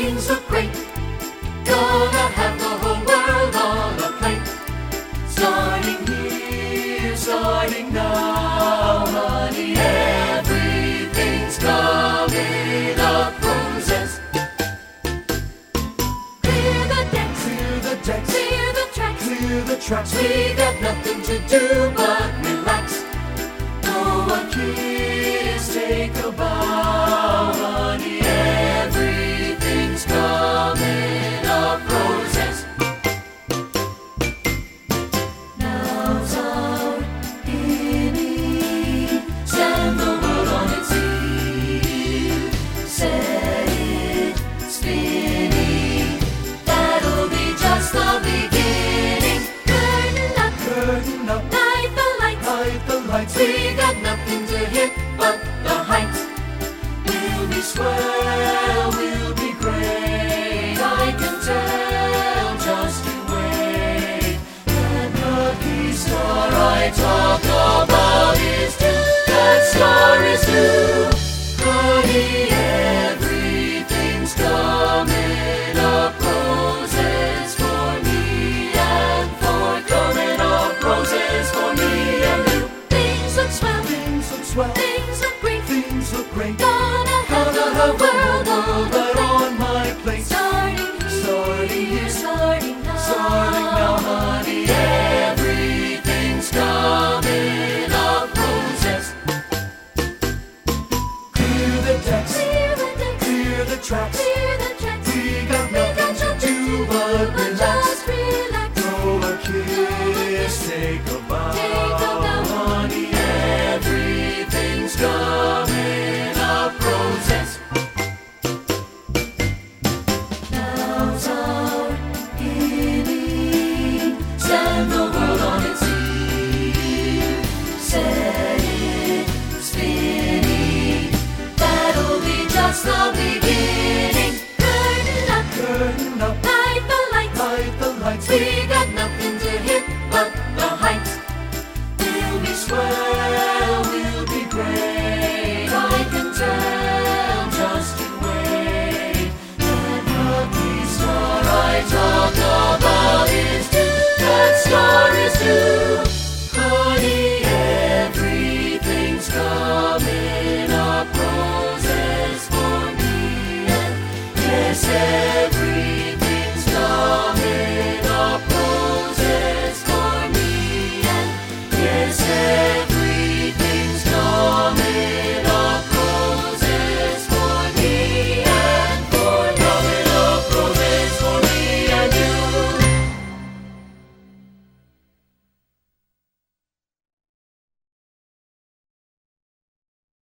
things look great. Gonna have the whole world on a plate. Starting here, starting now, honey, everything's coming up roses. Clear the decks, clear the decks, clear the tracks, clear the tracks. We got nothing to do but relax. Blow a kiss, take a bow, honey, everything's coming up roses. Now's our inning, stand the world on its heel, set it spinning, that'll be just the beginning. Curtain up, light the lights, light the lights. We got nothing to hit but the heights. We'll be swell, we'll be great, I can tell, just you wait. That lucky star I talk about is due, that star is due. Honey, everything's coming up roses for me and for coming up roses for me and you. Things look swell, things look swell, things look great, things look great. Gonna have the world all right on my plate. Starting here, starting now, honey, everything's coming up roses. Clear the decks, clear the tracks,